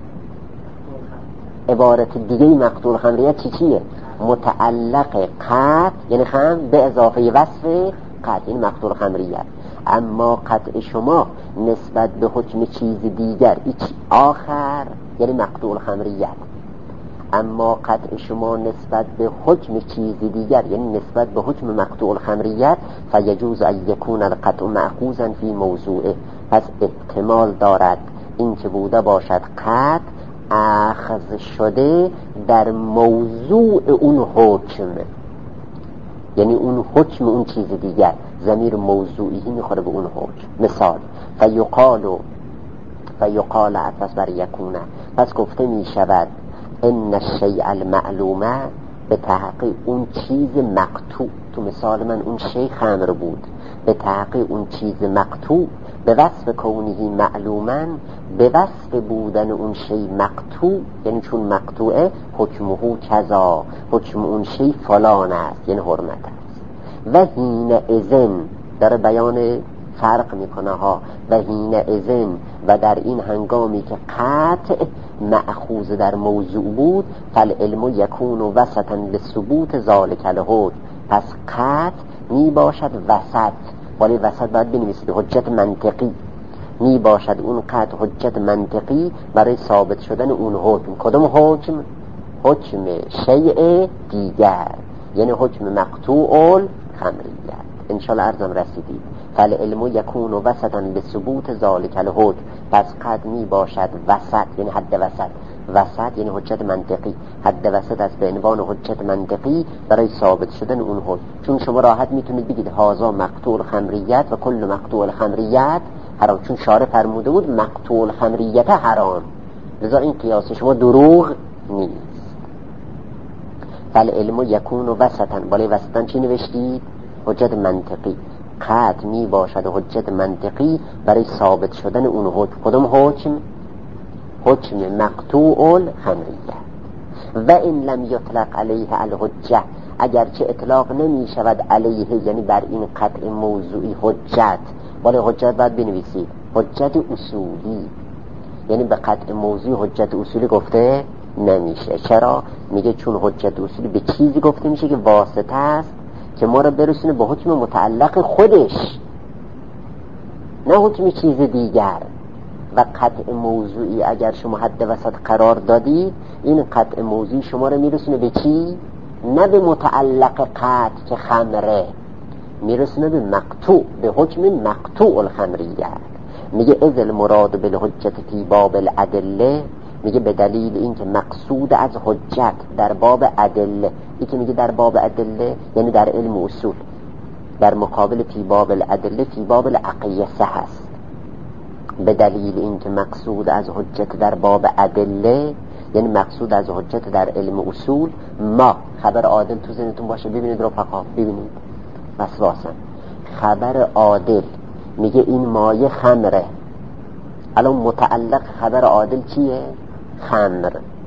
عبارت دیگه مقطوع الخمریت چی چیه؟ متعلق قطع یعنی خمر به اضافه وصف قطع، این مقطوع الخمریت. اما قطع شما نسبت به حکم چیز دیگر آخر یعنی مقطوع الخمریت. اما قطع شما نسبت به حکم چیز دیگر یعنی نسبت به حکم مقطوع الخمریت، فیجوز ان یکون القطع مأخوذا فی موضوعه، پس احتمال دارد این که بوده باشد قطع اخذ شده در موضوع اون حکم، یعنی اون حکم اون چیز دیگر، ضمیر موضوعی میخوره به اون حکم. مثال فیقالو فیقال عطف بر یکونه، پس گفته میشود ان الشیء المعلومه، به تحقیق اون چیز مقطوع، تو مثال من اون شیء خمر بود، به تحقیق اون چیز مقطوع به وصف کونه معلومن، به وصف بودن اون شیء مقطوع یعنی چون مقطوعه حکمه کذا، حکم اون شیء فلان است یعنی حرمت است. و حین اذن داره بیان فرق میکنه ها، و حین اذن و در این هنگامی که قطع مأخوذ در موضوع بود، فالعلم یکون وسطا لثبوت ذالک الحکم، پس قطع می باشد وسط، ولی وسط باید بنویسید حجت منطقی، می باشد اون قطع حجت منطقی برای ثابت شدن اون حکم. کدام حکم؟ حکم شیء دیگر، یعنی حکم مقطوع الخمریت. انشاءالله عرضم رسیدید. فالعلم یکون وسطا لثبوت ذالک الحکم، پس قد می باشد وسط یعنی حد وسط، وسط یعنی حجت منطقی، حد وسط است به عنوان حجت منطقی برای ثابت شدن اون حکم. چون شما راحت میتونید بگید هازا مقطوع الخمریت و کل مقطوع الخمریت حرام، چون شارع فرموده بود مقطوع الخمریت حرام، لذا این قیاس شما دروغ نیست. فالعلم یکون وسطا، ولی وسطا چی نوشتید؟ حجت منطقی. قطع می باشد حجت منطقی برای ثابت شدن اون حکم. کدام حکم؟ حکم مقطوع الخمریت. و این لم یطلق علیه الحجه، اگرچه اطلاق نمی شود علیه یعنی بر این قطع موضوعی حجت، ولی حجت باید بنویسید حجت اصولی، یعنی به قطع موضوعی حجت اصولی گفته نمیشه. چرا؟ میگه چون حجت اصولی به چیزی گفته میشه که واسطه است که ما را برسونه به حکم متعلق خودش، نه حکم چیز دیگر. و قطع موضوعی اگر شما حد وسط قرار دادید، این قطع موضوعی شما را میرسونه به چی؟ نه به متعلق قطع که خمره، میرسونه به مقطوع، به حکم مقطوع الخمریت. میگه اذ المراد بالحجت فی باب الادله، میگه به دلیل اینکه مقصود از حجت در باب ادله، این که میگه در باب ادله یعنی در علم اصول، در مقابل فی باب الادله فی باب العقیسه هست. به دلیل اینکه مقصود از حجت در باب ادله یعنی مقصود از حجت در علم اصول، ما خبر عادل تو ذهنتون باشه. ببینید رفقا، ببینید وسواسا خبر عادل میگه این مایه خمره، الان متعلق خبر عادل چیه؟ خمر.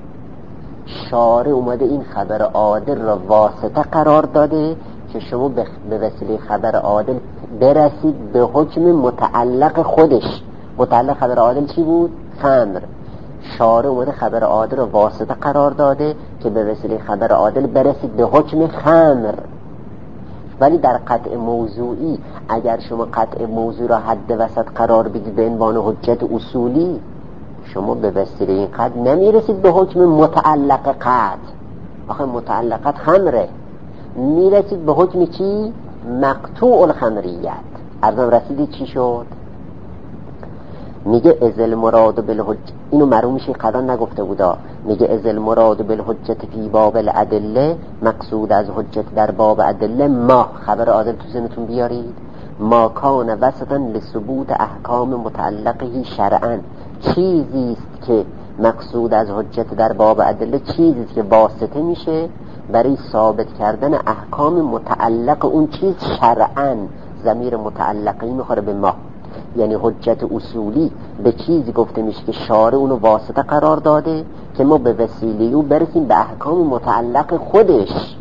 شارع اومده این خبر عادل را واسطه قرار داده که شما به وسیله خبر عادل برسید به حکم متعلق خودش. متعلق خبر عادل چی بود؟ خمر. شارع اومده خبر عادل را واسطه قرار داده که به وسیله خبر عادل برسید به حکم خمر. ولی در قطع موضوعی اگر شما قطع موضوع را حد وسط قرار بدید به عنوان حجت اصولی، شما به وسیله این قطع نمیرسید به حکم متعلق قطع. آخه متعلقات خمره، میرسید به حکم چی؟ مقطوع الخمریت. ارزم رسیدید چی شد؟ میگه ازل مراد بالحج، اینو مرحومش قضا نگفته بودا، میگه ازل مراد بالحجت فی باب الادله، مقصود از حجت در باب ادله ما، خبر عادل تو ذهنتون بیارید، ما کان وسطا لثبوت احکام متعلقه شرعا، چیزی است که مقصود از حجت در باب ادله، چیزی است که واسطه میشه برای ثابت کردن احکام متعلق اون چیز شرعا. ضمیر متعلقی میخوره به ما، یعنی حجت اصولی به چیزی گفته میشه که شارع اونو واسطه قرار داده که ما به وسیله او برسیم به احکام متعلق خودش.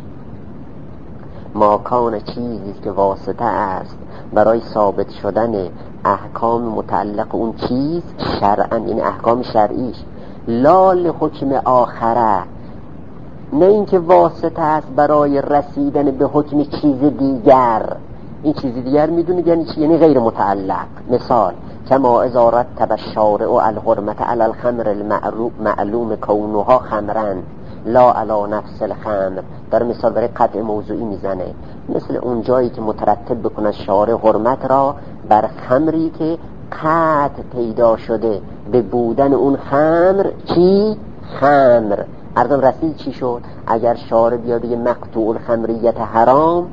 ماکان چیزی که واسطه است برای ثابت شدن احکام متعلق اون چیز شرعا، یعنی احکام شرعیش، لا لحکم آخره، نه اینکه واسطه است برای رسیدن به حکم چیز دیگر. این چیز دیگر میدونید یعنی چی؟ یعنی غیر متعلق. مثال کما اذا رتب الشارع الحرمة علی الخمر المعلوم کونها خمرن لا علی نفس الخمر، در مثال برای قطع موضوعی میزنه، مثل اون جایی که مترتب بکنه شارع حرمت را بر خمری که قطع پیدا شده به بودن اون خمر. چی؟ خمر. ارزم رسید چی شد؟ اگر شارع بیاد بگه مقطوع الخمریت حرام،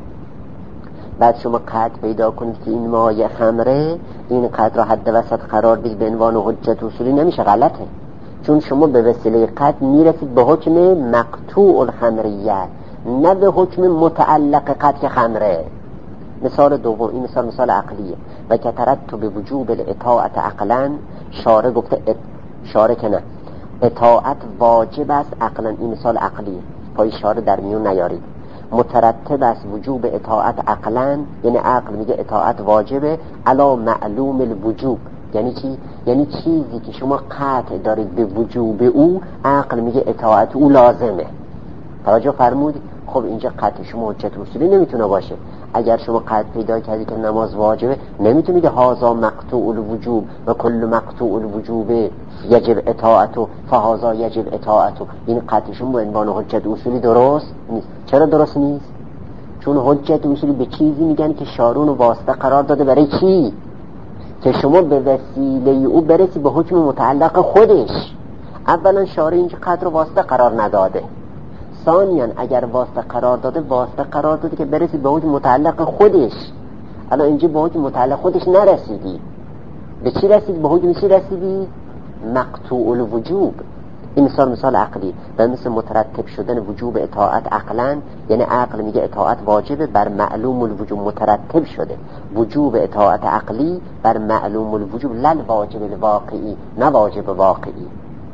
بعد شما قطع پیدا کنید که این مایه خمره، این قطع را حد وسط قرار بدید به عنوان حجت اصولی، نمیشه، غلطه، چون شما به وسیله قطع میرسید به حکم مقطوع الخمریت، نه به حکم متعلق قطع خمره. مثال دوم، این مثال مثال عقلیه، و که ترتب به وجوب الاطاعت عقلا، شارع گفته ات... شارع که نه اطاعت واجب است عقلا، این مثال عقلیه، پای شارع در میون نیارید. مترتب است وجوب اطاعت عقلا، یعنی عقل میگه اطاعت واجبه، علا معلوم الوجوب، یعنی چی؟ یعنی چیزی که شما قطع دارید به وجوب او، عقل میگه اطاعت او لازمه. توجه فرمودید؟ خب اینجا قطع شما حجت اصولی نمیتونه باشه. اگر شما قطع پیدا کردید که نماز واجبه، نمیتونید هازا مقطوع الوجوب و کل مقطوع الوجوب یجب اطاعتو فهازا یجب اطاعتو، این قطع شما به عنوان حجت اصولی درست نیست. چرا درست نیست؟ چون حجت اصولی به چیزی میگن که شارون واسطه قرار داده، برای چی؟ که شما به وسیله او برسی به حکم متعلق خودش. اولا شارع اینجا قطع رو واسطه قرار نداده، ثانیاً اگر واسطه قرار داده، واسطه قرار داده که برسی به حکم متعلق خودش. الان اینجا به حکم متعلق خودش نرسیدی، به چی رسید؟ به حکم چی رسیدی؟ مقطوع الوجوب. این مثال مثال عقلی، و مثل مترتب شدن وجوب اطاعت عقلا، یعنی عقل میگه اطاعت واجبه بر معلوم الوجوب، مترتب شده وجوب اطاعت عقلی بر معلوم الوجوب، لل واجب الواقعی، نه واجب واقعی.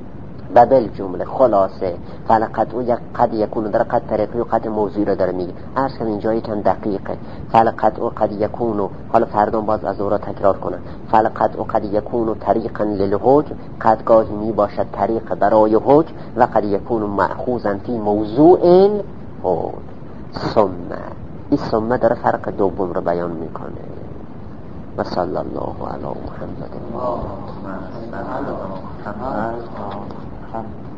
و بل جمله خلاصه فلقد او قد یکون، در قد طریقی و قد موضوعی رو داره میگه. عرض کنم اینجا یکم دقیقه. فلقد او قد یکون، حالا فردان باز از اون را تکرار کنن. فلقد او قد یکون طریقا للحجم، قد گاهی می باشد طریق برای حجم، و قد یکون مأخوذا فی موضوع حجم. ثم این ثم داره فرق دوم رو بیان میکنه. و صلی الله علی محمد.